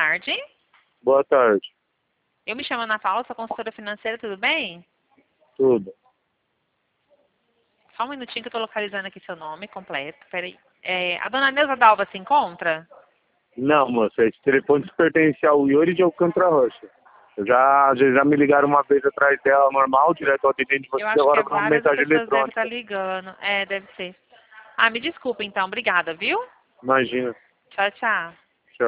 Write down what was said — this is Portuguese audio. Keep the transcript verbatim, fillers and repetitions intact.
tarde. Boa tarde. Eu me chamo Ana Paula, sou consultora financeira, tudo bem? Tudo. Só um minutinho que eu estou localizando aqui seu nome completo. Peraí. É, a dona Neuza Dalva se encontra? Não, moça, esse telefone pertence ao Yuri de Alcântara Rocha. Eu já, já, já me ligaram uma vez atrás dela, normal, direto ao atendente de Eu vocês, acho que agora é com uma várias mensagem pessoas devem estar eletrônica. ligando. É, deve ser. Ah, me desculpa então. Obrigada, viu? Imagina. Tchau, tchau.